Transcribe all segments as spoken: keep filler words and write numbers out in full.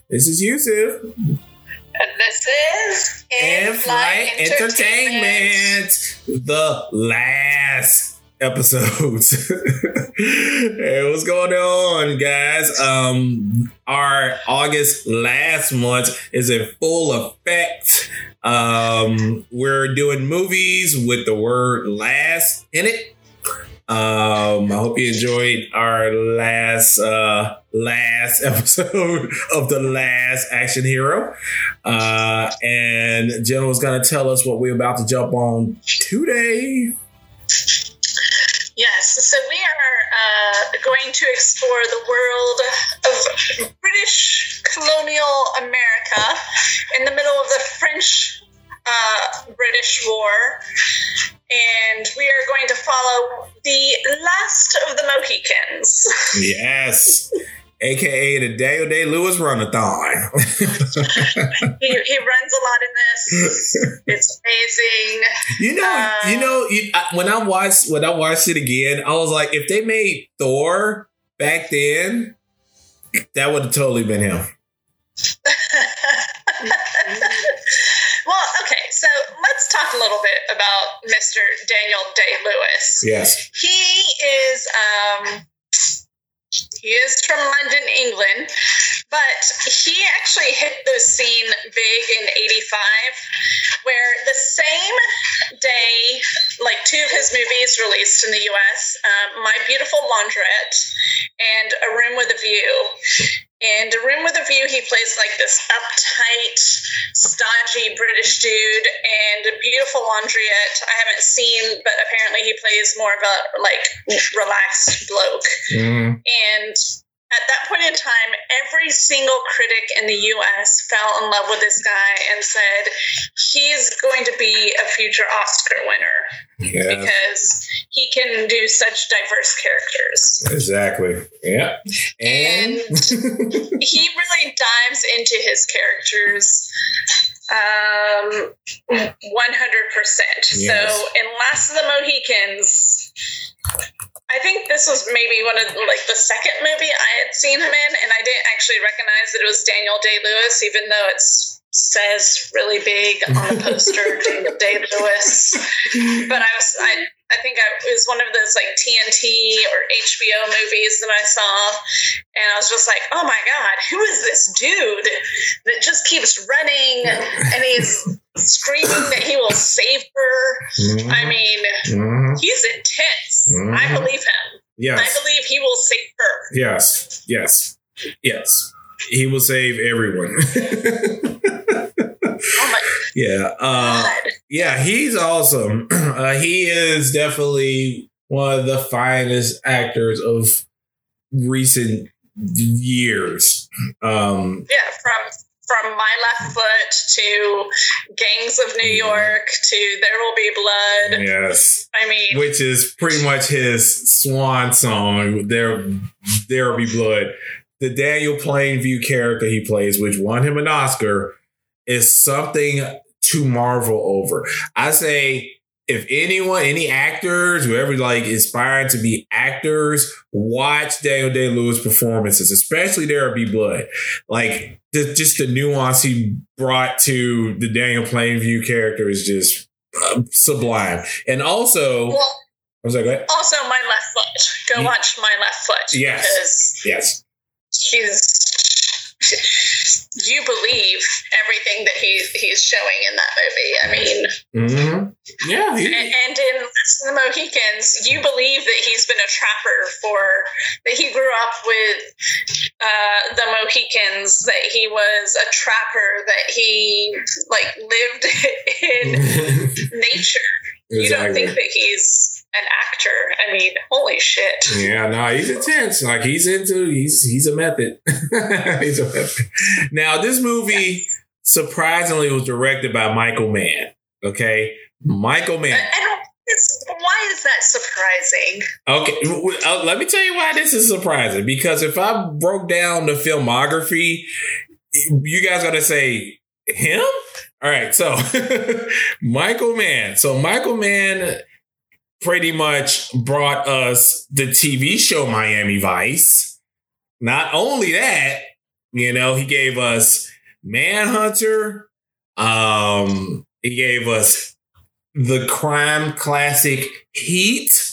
This is Yusuf. And this is In-Flight Entertainment. Entertainment. The last episodes. Hey, what's going on, guys? Um, our August last month is in full effect. Um, we're doing movies with the word last in it. Um, I hope you enjoyed our last uh, last episode of The Last Action Hero. Uh, and Jenna was going to tell us what we're about to jump on today. Yes, so we are uh, going to explore the world of British colonial America in the middle of the French uh, British War. And we are going to follow the last of the Mohicans. Yes. A K A the Daniel Day-Lewis Run-a-thon. he, he runs a lot in this. It's amazing. You know, um, you know. You, I, when I watched when I watched it again, I was like, if they made Thor back then, that would have totally been him. Well, okay, so let's talk a little bit about Mister Daniel Day-Lewis. Yes. He is um, he is from London, England, but he actually hit the scene big in eighty-five, where the same day, like two of his movies released in the U S, um, My Beautiful Laundrette and A Room with a View. And A Room with a View, he plays like this uptight, stodgy British dude, and A Beautiful Laundrette, I haven't seen, but apparently he plays more of a like relaxed bloke. Mm. And at that point in time, every single critic in the U S fell in love with this guy and said he's going to be a future Oscar winner. Yeah. Because he can do such diverse characters. Exactly. Yeah. And, and he really dives into his characters um, one hundred percent. Yes. So in Last of the Mohicans, I think this was maybe one of like the second movie I had seen him in, and I didn't actually recognize that it was Daniel Day-Lewis, even though it says really big on the poster, Daniel Day-Lewis. But I was, I, I think I, it was one of those like T N T or H B O movies that I saw, and I was just like, oh my God, who is this dude that just keeps running and he's screaming that he will save her? Mm-hmm. I mean, mm-hmm. he's intense. Mm-hmm. I believe him. Yes. I believe he will save her. Yes. Yes. Yes. He will save everyone. Oh my yeah. Uh, God. Yeah, he's awesome. Uh, he is definitely one of the finest actors of recent years. Um, yeah, from from My Left Foot to Gangs of New York to There Will Be Blood. Yes. I mean, which is pretty much his swan song. There, There Will Be Blood. The Daniel Plainview character he plays, which won him an Oscar, is something to marvel over. I say, if anyone, any actors, whoever like aspiring to be actors, watch Daniel Day-Lewis performances, especially There Will Be Blood. Like the, just the nuance he brought to the Daniel Plainview character is just uh, sublime. And also, well, I was like, go ahead. Also, My Left Foot. Go yeah. watch My Left Foot. Yes. Because yes. He's. You believe everything that he he's showing in that movie. I mean, mm-hmm. yeah. He, and, and in Last of the Mohicans, you believe that he's been a trapper for that. He grew up with uh, the Mohicans. That he was a trapper. That he like lived in nature. Exactly. You don't think that he's an actor? I mean, holy shit. Yeah, no, he's intense. Like he's into he's he's a method. He's a method. Now, this movie yes. surprisingly was directed by Michael Mann. Okay, Michael Mann. I, I don't. It's, why is that surprising? Okay, uh, let me tell you why this is surprising. Because if I broke down the filmography, you guys are gonna say him. All right, so Michael Mann. So Michael Mann pretty much brought us the T V show Miami Vice. Not only that, You know, he gave us Manhunter. Um, he gave us the crime classic Heat.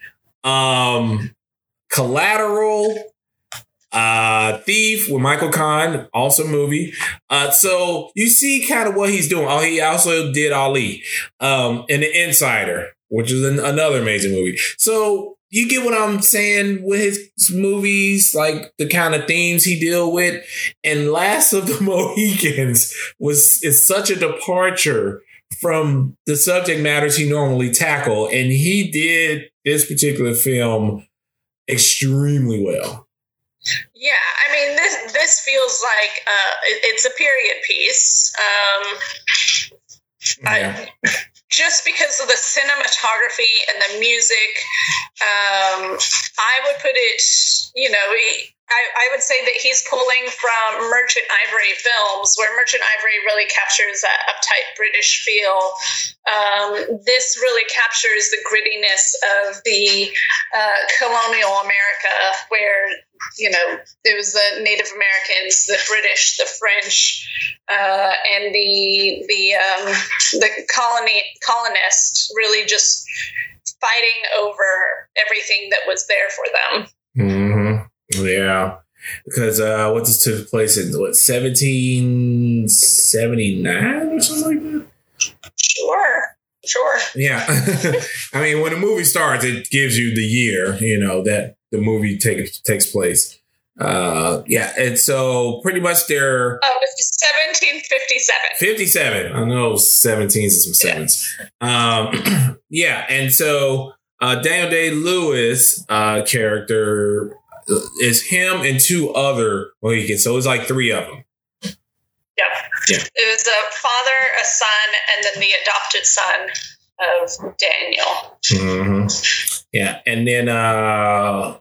Um, Collateral. Uh, Thief with Michael Caine, awesome movie. Uh, so you see kind of what he's doing. Oh, he also did Ali, um, and The Insider, which is an, another amazing movie. So you get what I'm saying with his movies, like the kind of themes he deal with. And Last of the Mohicans was is such a departure from the subject matters he normally tackle, and he did this particular film extremely well. Yeah, I mean, this this feels like uh, it, it's a period piece. Um, Yeah. I, just because of the cinematography and the music, um, I would put it, you know, he, I, I would say that he's pulling from Merchant Ivory films, where Merchant Ivory really captures that uptight British feel. Um, this really captures the grittiness of the uh, colonial America, where, you know, it was the Native Americans, the British, the French, uh, and the the um, the colony colonists really just fighting over everything that was there for them. Mm-hmm. Yeah, because uh, what this took place in what seventeen seventy-nine or something like that. Sure. Sure. Yeah. I mean, when the movie starts, it gives you the year, you know, that the movie take, takes place. Uh, yeah. And so pretty much they're... Oh, it's seventeen fifty-seven. fifty-seven. I know seventeens and some sevens. Yeah. Um, yeah. And so uh, Daniel Day-Lewis uh, character is him and two other Mohicans. So it's like three of them. Yep. Yeah. It was a father, a son, and then the adopted son of Daniel. Mm-hmm. Yeah, and then uh,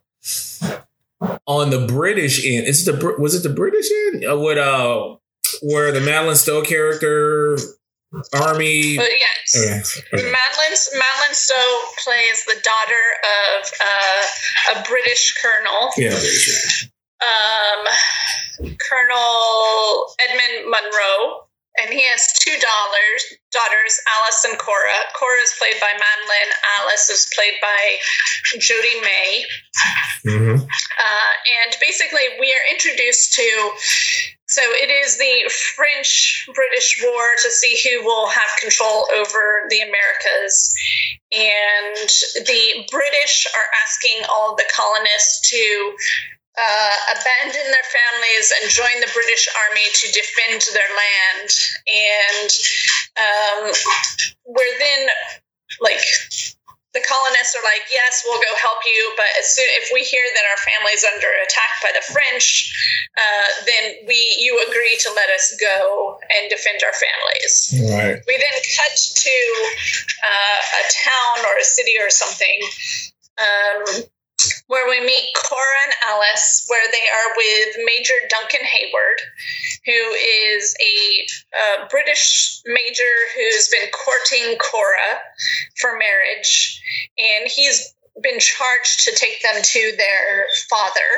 on the British end, is it the was it the British end uh, with uh where the Madeline Stowe character army? But yes, okay. Okay. Madeline Madeline Stowe plays the daughter of uh, a British colonel. Yeah. British. Um. Colonel Edmund Monroe, and he has two daughters, daughters Alice and Cora. Cora is played by Madeline. Alice is played by Jodie May. Mm-hmm. Uh, and basically, we are introduced to. So it is the French-British War to see who will have control over the Americas. And the British are asking all the colonists to Uh, abandon their families and join the British Army to defend their land. And um, we're then, like, the colonists are like, yes, we'll go help you, but as soon if we hear that our family's under attack by the French, uh, then we you agree to let us go and defend our families. Right. We then cut to uh, a town or a city or something, um, where we meet Cora and Alice, where they are with Major Duncan Hayward, who is a uh, British major who's been courting Cora for marriage, and he's been charged to take them to their father.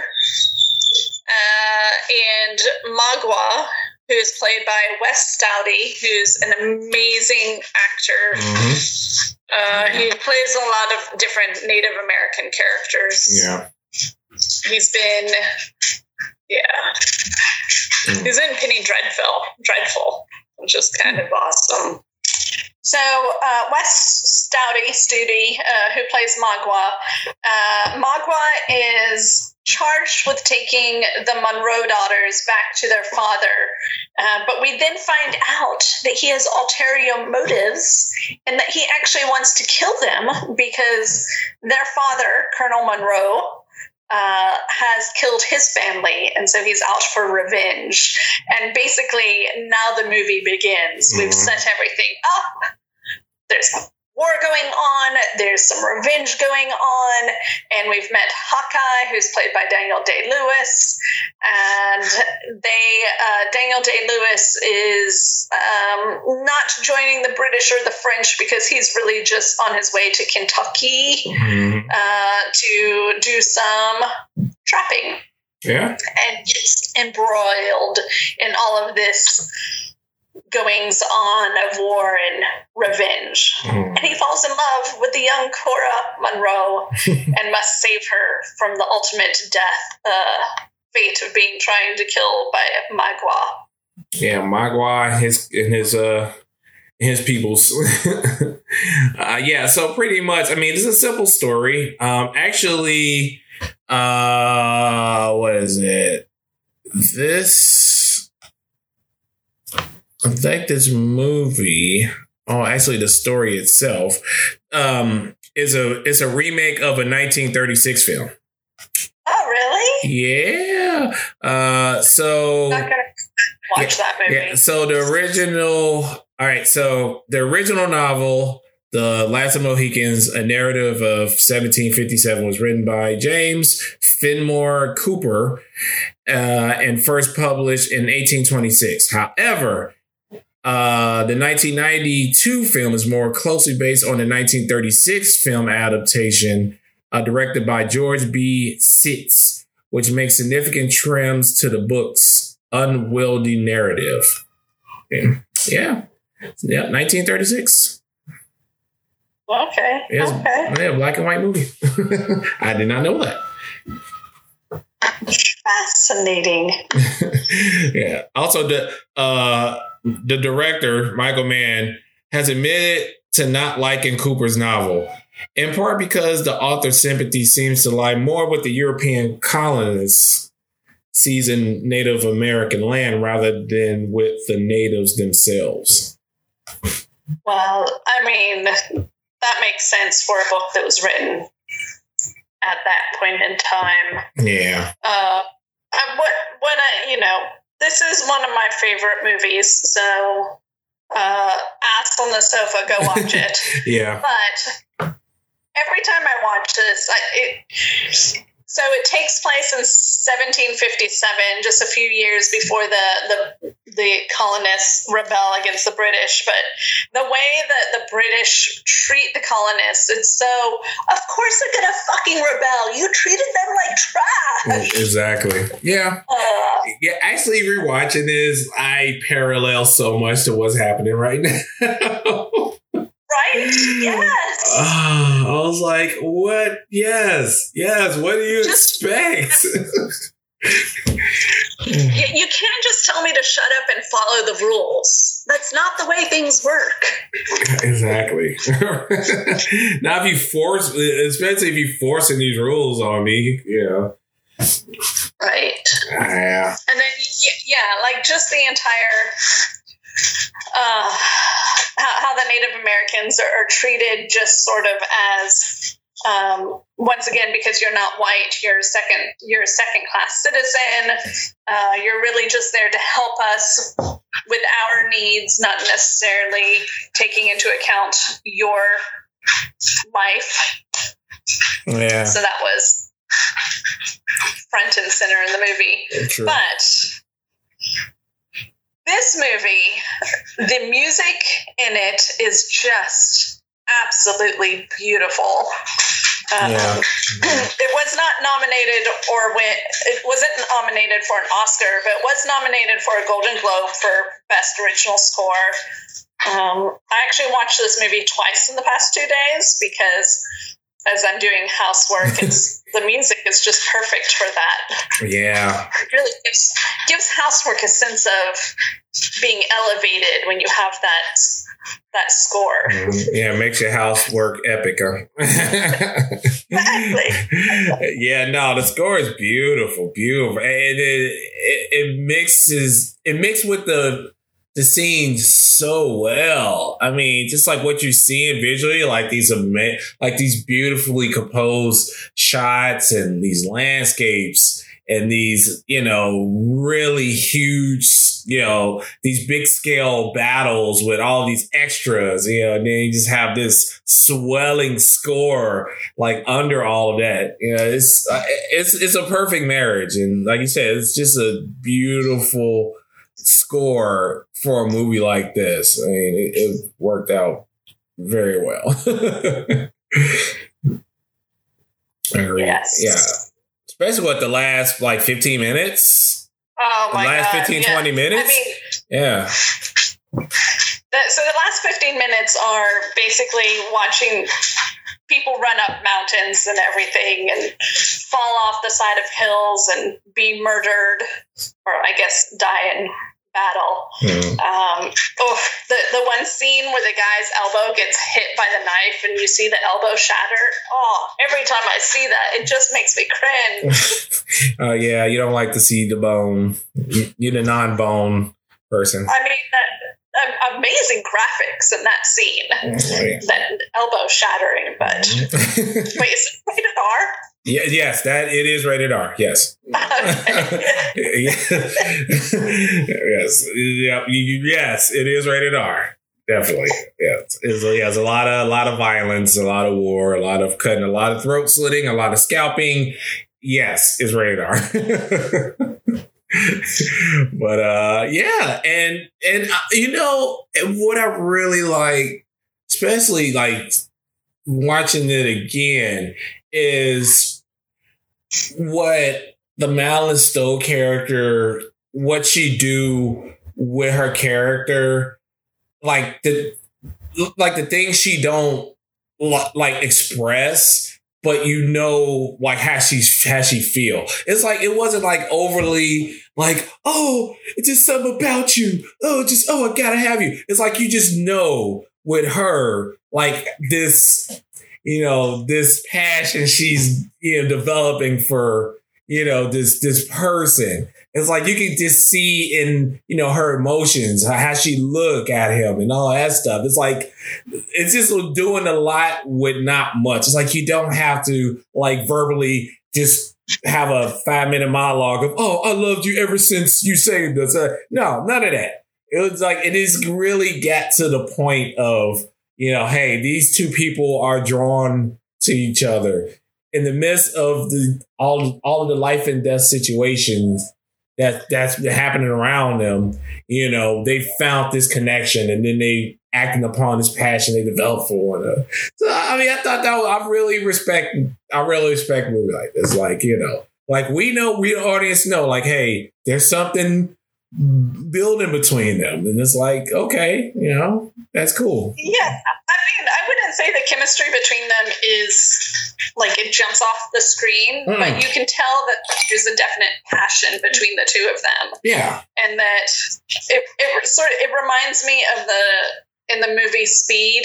Uh, and Magua, who is played by Wes Stouty, who's an amazing actor. Mm-hmm. Uh, he plays a lot of different Native American characters. Yeah. He's been, yeah. Mm. He's in Penny Dreadful, Dreadful, which is kind of awesome. So uh, Wes Stouty, Stouty, uh, who plays Magua, uh, Magua is charged with taking the Monroe daughters back to their father. Uh, but we then find out that he has ulterior motives and that he actually wants to kill them because their father, Colonel Monroe, uh, has killed his family. And so he's out for revenge. And basically, now the movie begins. Mm-hmm. We've set everything up. There's war going on, there's some revenge going on, and we've met Hawkeye, who's played by Daniel Day-Lewis, and they uh, Daniel Day-Lewis is um, not joining the British or the French because he's really just on his way to Kentucky mm-hmm. uh, to do some trapping. Yeah. And gets embroiled in all of this goings on of war and revenge. Mm. And he falls in love with the young Cora Monroe and must save her from the ultimate death, uh, fate of being trying to kill by Magua. Yeah, Magua and his and his uh his peoples. uh, yeah, so pretty much, I mean, it's a simple story. Um, actually, uh, what is it? This, I think this movie. Oh, actually, the story itself um, is a is a remake of a nineteen thirty-six film. Oh, really? Yeah. Uh, so. Not gonna watch yeah, that movie. Yeah. So the original. All right. So the original novel, The Last of the Mohicans, a narrative of seventeen fifty-seven, was written by James Fenimore Cooper uh, and first published in eighteen twenty-six. However, uh, the nineteen ninety-two film is more closely based on the nineteen thirty-six film adaptation uh, directed by George B. Sitz, which makes significant trims to the book's unwieldy narrative. Yeah. Yeah. Yeah, nineteen thirty-six. Okay. Yeah, okay. Yeah, black and white movie. I did not know that. Fascinating. Yeah. Also, the uh, the director, Michael Mann, has admitted to not liking Cooper's novel, in part because the author's sympathy seems to lie more with the European colonists seizing Native American land rather than with the natives themselves. Well, I mean, that makes sense for a book that was written at that point in time. Yeah. Uh, what, what I, you know, this is one of my favorite movies, so uh, ass on the sofa, go watch it. Yeah. But every time I watch this, I, it, so it takes place in seventeen fifty-seven, just a few years before the, the the colonists rebel against the British. But the way that the British treat the colonists, it's so, of course they're gonna fucking rebel. You treated them like trash. Exactly. Yeah. Uh, yeah. Actually, rewatching this, I parallel so much to what's happening right now. Right? Yes. Uh, I was like, what? Yes. Yes. What do you just, expect? you, you can't just tell me to shut up and follow the rules. That's not the way things work. Exactly. Now, if you force, especially if you're forcing these rules on me, you know. Right. Yeah. And then, yeah, like just the entire... Uh, how, how the Native Americans are, are treated just sort of as, um, once again, because you're not white, you're a second, you're a second class citizen. Uh, you're really just there to help us with our needs, not necessarily taking into account your life. Yeah. So that was front and center in the movie. True. But this movie, the music in it is just absolutely beautiful. Um, yeah. It was not nominated or went, it wasn't nominated for an Oscar, but it was nominated for a Golden Globe for Best Original Score. Um, I actually watched this movie twice in the past two days because as I'm doing housework, it's, the music is just perfect for that. Yeah. It really gives, gives housework a sense of being elevated when you have that that score. Mm, yeah, it makes your housework epic. Huh? Exactly. Yeah, no, the score is beautiful, beautiful. And it, it, it mixes, it mixed with the the scenes so well. I mean, just like what you're seeing visually, like these ama- like these beautifully composed shots and these landscapes and these, you know, really huge, you know, these big scale battles with all these extras, you know, and then you just have this swelling score like under all of that. You know, it's it's it's a perfect marriage, and like you said, it's just a beautiful score for a movie like this. I mean, it, it worked out very well. I agree. Yes. Yeah. especially what the last like fifteen minutes. Oh my the last God. fifteen, yeah. twenty minutes. I mean, yeah. The, so the last fifteen minutes are basically watching people run up mountains and everything and fall off the side of hills and be murdered, or I guess die in battle. Mm. Um, oh, the, the one scene where the guy's elbow gets hit by the knife and you see the elbow shatter. Oh, every time I see that, it just makes me cringe. Oh, uh, yeah. You don't like to see the bone. You're the non-bone person. I mean, that, amazing graphics in that scene. Oh, yeah. That elbow shattering, but wait, is it rated R? Yeah, yes, that it is rated R. Yes. yes. Yeah, yes, it is rated R. Definitely. Yes. It's, it has a lot of a lot of violence, a lot of war, a lot of cutting, a lot of throat slitting, a lot of scalping. Yes, it's rated R. But uh, yeah, and and uh, you know what I really like, especially like watching it again, is what the Madeline Stowe character, what she do with her character, like the like the things she don't like express, but you know, like how she how she feel. It's like it wasn't like overly like, oh, it's just something about you. Oh, just oh, I gotta have you. It's like you just know with her, like this, you know, this passion she's you know developing for you know this this person. It's like you can just see in, you know, her emotions, how she look at him and all that stuff. It's like, it's just doing a lot with not much. It's like you don't have to like verbally just have a five minute monologue of, oh, I loved you ever since you saved us. Uh, no, none of that. It was like, it is really got to the point of, you know, hey, these two people are drawn to each other in the midst of the all, all of the life and death situations that that's happening around them. You know, they found this connection and then they acting upon this passion they developed for one another. So, I mean, I thought that was, I really respect, I really respect a movie like this. Like, you know, like we know, we the audience know, like, hey, there's something building between them. And it's like, okay, you know, that's cool. Yeah. I mean, I wouldn't say the chemistry between them is like it jumps off the screen, mm. but you can tell that there's a definite passion between the two of them. Yeah. And that it, it sort of, it reminds me of the, in the movie Speed,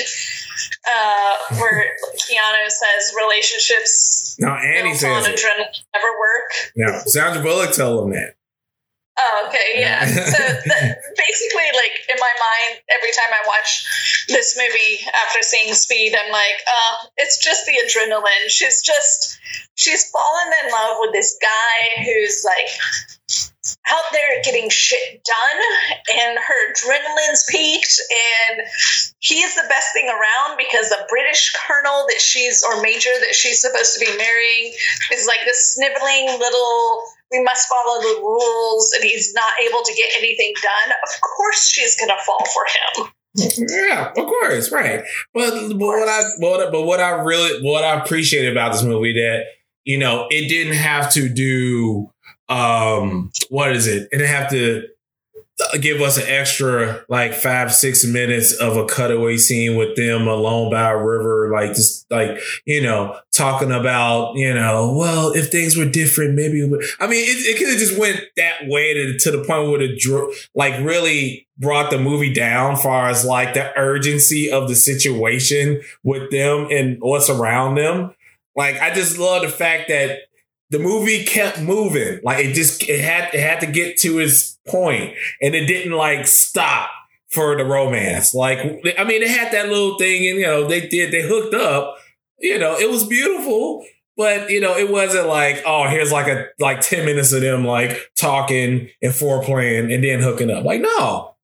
uh, where Keanu says relationships no, Annie says on adrenaline never work. No, Sandra Bullock told him that. Oh, okay, yeah. So the, basically, like, in my mind, every time I watch this movie after seeing Speed, I'm like, oh, it's just the adrenaline. She's just, she's fallen in love with this guy who's, like, out there getting shit done, and her adrenaline's peaked, and he's the best thing around because the British colonel that she's, or major that she's supposed to be marrying is, like, this sniveling little... we must follow the rules, and he's not able to get anything done. Of course she's going to fall for him. Yeah, of course, right. But, but what I but, but what I really what I appreciate about this movie that, you know, it didn't have to do um what is it? It didn't have to give us an extra like five, six minutes of a cutaway scene with them alone by a river, like just like, you know, talking about, you know, well, if things were different, maybe it would. I mean, it, it could have just went that way to, to the point where it drew, like really brought the movie down as far as like the urgency of the situation with them and what's around them. Like, I just love the fact that the movie kept moving. Like it just, it had, it had to get to its point, and it didn't like stop for the romance. Like, I mean, it had that little thing, and, you know, they did, they hooked up, you know, it was beautiful, but, you know, it wasn't like, oh, here's like a, like ten minutes of them like talking and foreplaying and then hooking up. Like, no,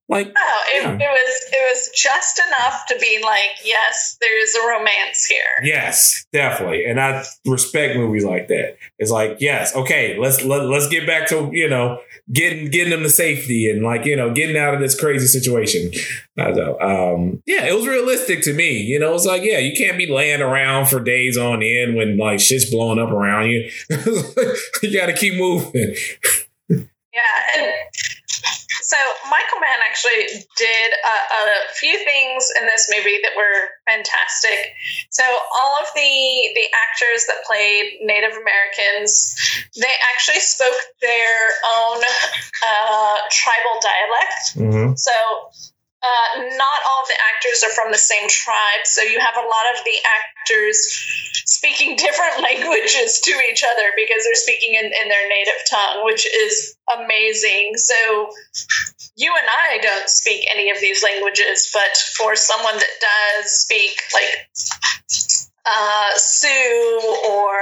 Like, oh, it, yeah. it was it was just enough to be like, yes, there is a romance here. Yes, definitely, and I respect movies like that. It's like, yes, okay, let's let, let's get back to, you know, getting getting them to safety and, like, you know, getting out of this crazy situation. I know. Um, yeah, it was realistic to me. You know, it's like, yeah, you can't be laying around for days on end when, like, shit's blowing up around you. You got to keep moving. Yeah, and so Michael Mann actually did a, a few things in this movie that were fantastic. So all of the the actors that played Native Americans, they actually spoke their own uh, tribal dialect. Mm-hmm. So uh, not all of the actors are from the same tribe. So you have a lot of the actors speaking different languages to each other because they're speaking in, in their native tongue, which is amazing. So you and I don't speak any of these languages, but for someone that does speak, like uh, Sioux or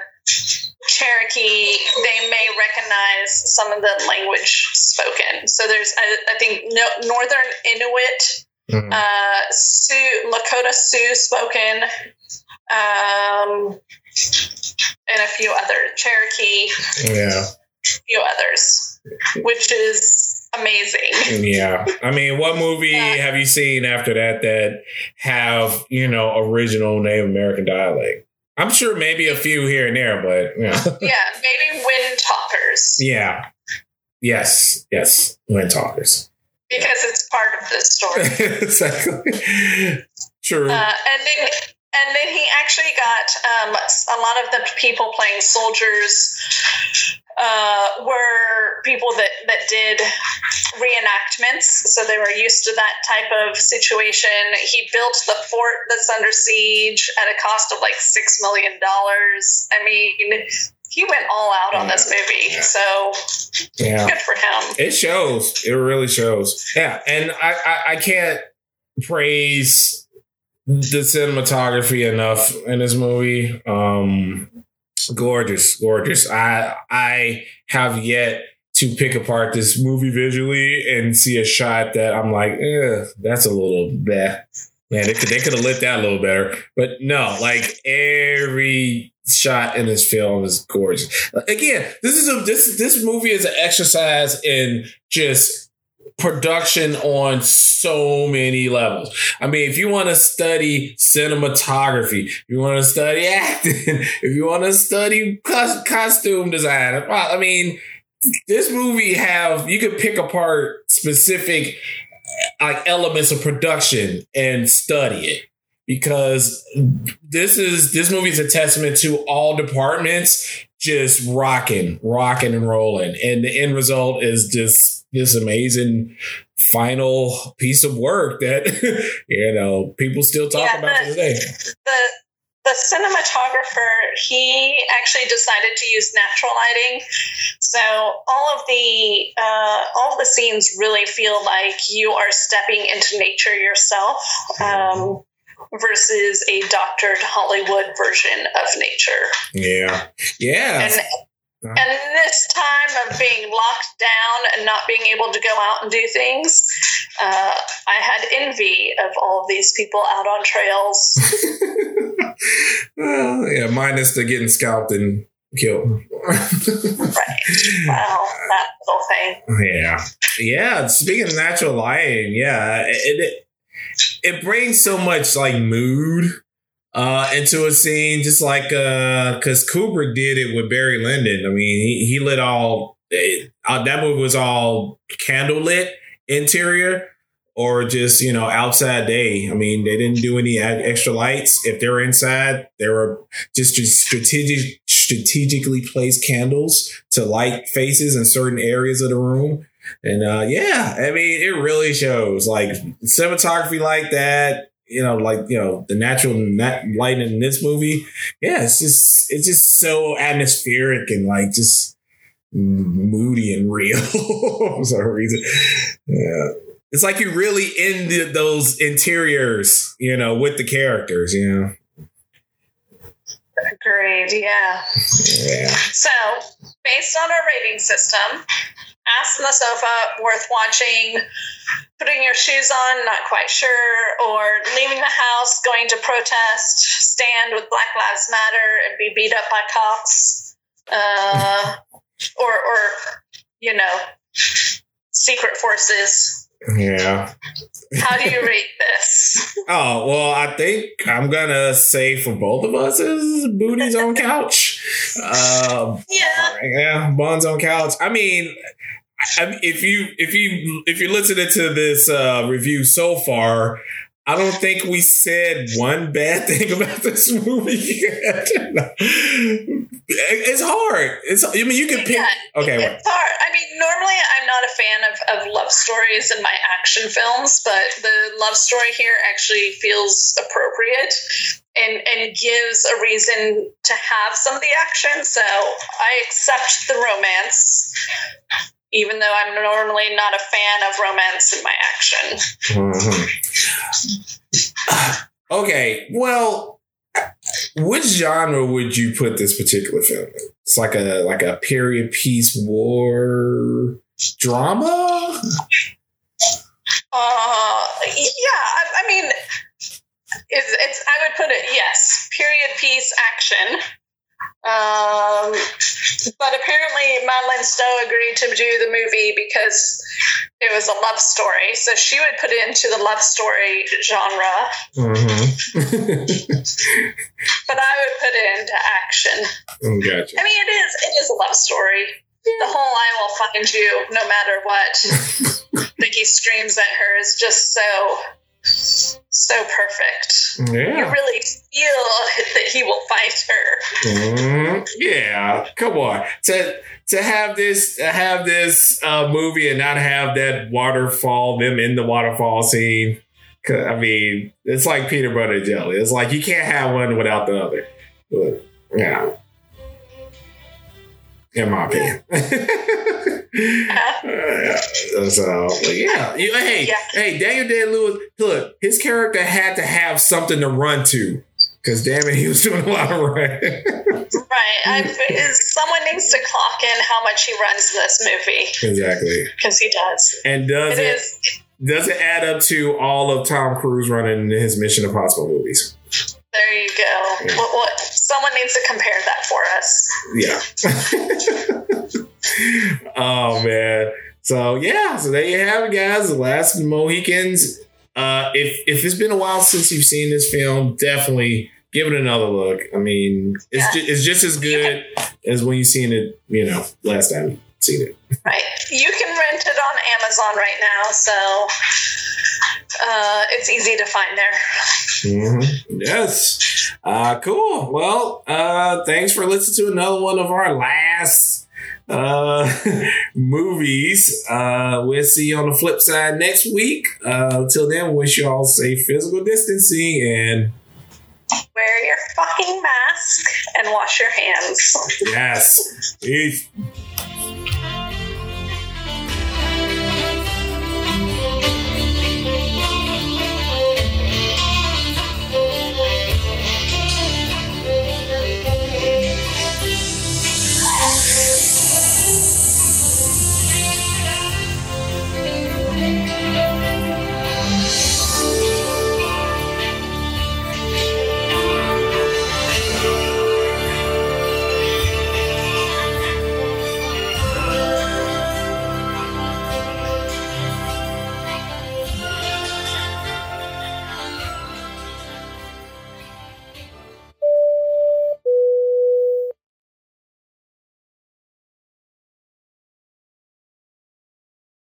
Cherokee, they may recognize some of the language spoken. So there's, I, I think, no, Northern Inuit, mm-hmm. uh, Sioux, Lakota Sioux spoken, um, and a few other Cherokee, yeah, a few others, which is amazing. Yeah, I mean, what movie yeah. have you seen after that that have, you know, original Native American dialect? I'm sure maybe a few here and there, but you know. Yeah, maybe Wind Talkers. Yeah. Yes. Yes. Wind Talkers. Because it's part of the story. Exactly. True. Uh, and then, and then he actually got um, a lot of the people playing soldiers uh, were people that, that did reenactments. So they were used to that type of situation. He built the fort that's under siege at a cost of like six million dollars. I mean, he went all out on this movie. Yeah. So yeah. Good for him. It shows. It really shows. Yeah. And I, I, I can't praise the cinematography enough in this movie. Um, gorgeous, gorgeous. I I have yet to pick apart this movie visually and see a shot that I'm like, eh, that's a little bad. Man, they could they could have lit that a little better. But no, like every shot in this film is gorgeous. Again, this is a this this movie is an exercise in just production on so many levels. I mean, if you want to study cinematography, if you want to study acting, if you want to study cos- costume design, I mean, this movie have, you could pick apart specific like elements of production and study it, because this is this movie is a testament to all departments just rocking, rocking and rolling, and the end result is just this amazing final piece of work that you know people still talk yeah, about the, today. The the cinematographer, he actually decided to use natural lighting, so all of the uh, all of the scenes really feel like you are stepping into nature yourself, um, versus a doctored Hollywood version of nature. Yeah, yeah. And, And in this time of being locked down and not being able to go out and do things, uh, I had envy of all of these people out on trails. Well, yeah, minus the getting scalped and killed. Right. Well, that little thing. Yeah. Yeah. Speaking of natural lighting, yeah, it, it, it brings so much like mood Uh, into a scene, just like uh, because Kubrick did it with Barry Lyndon. I mean, he, he lit all uh, that movie was all candlelit interior or just, you know, outside day. I mean, they didn't do any extra lights. If they were inside, they were just, just strategic, strategically placed candles to light faces in certain areas of the room. And uh, yeah, I mean, it really shows like cinematography like that. You know, like, you know, the natural nat- lighting in this movie. Yeah, it's just, it's just so atmospheric and like just moody and real for some reason. Yeah. It's like you're really in the, those interiors, you know, with the characters, you know. Agreed, yeah. Yeah. So, based on our rating system, ass on the sofa, worth watching, putting your shoes on, not quite sure, or leaving the house, going to protest, stand with Black Lives Matter and be beat up by cops, uh, or, or, you know, secret forces. Yeah. How do you rate this? Oh, well, I think I'm going to say for both of us is booties on couch. Um, yeah. Yeah, buns on couch. I mean, I mean, if you if you if you're listening to this uh, review so far, I don't think we said one bad thing about this movie yet. It's hard. It's I mean you can pick. Yeah, okay, it's hard. I mean, normally I'm not a fan of, of love stories in my action films, but the love story here actually feels appropriate and and gives a reason to have some of the action. So I accept the romance, even though I'm normally not a fan of romance in my action. Mm-hmm. Okay, well, which genre would you put this particular film in? It's like a like a period piece war drama? Uh, yeah, I, I mean, it's, it's, I would put it, yes, period piece action. Um, but apparently Madeline Stowe agreed to do the movie because it was a love story, so she would put it into the love story genre. Mm-hmm. But I would put it into action. Oh, gotcha. I mean, it is it is a love story. The whole "I will find you no matter what" that he screams at her is just so so perfect. Yeah. You really feel that he will fight her. Mm, yeah, come on. To to have this to have this uh, movie and not have that waterfall, them in the waterfall scene. I mean, it's like peanut butter and jelly. It's like you can't have one without the other. But, yeah. In my opinion. uh, so, yeah. You, hey, yeah. hey, Daniel Day-Lewis, look, his character had to have something to run to. Because, damn it, he was doing a lot of running. Right. I, someone needs to clock in how much he runs in this movie. Exactly. Because he does. And does it, it, is, does it add up to all of Tom Cruise running his Mission Impossible movies? There you go. Yeah. What, what, someone needs to compare that for us. Yeah. Oh, man. So, yeah. So, there you have it, guys. The Last Mohicans. Uh, if if it's been a while since you've seen this film, definitely give it another look. I mean, it's, yeah. ju- it's just as good yeah. as when you seen it, you know, last time you seen it. Right. You can rent it on Amazon right now, so uh, it's easy to find there. Mm-hmm. Yes. Uh, cool. Well, uh, thanks for listening to another one of our last uh, movies. Uh, we'll see you on the flip side next week. Uh, until then, wish you all safe physical distancing and wear your fucking mask and wash your hands. Yes. Peace.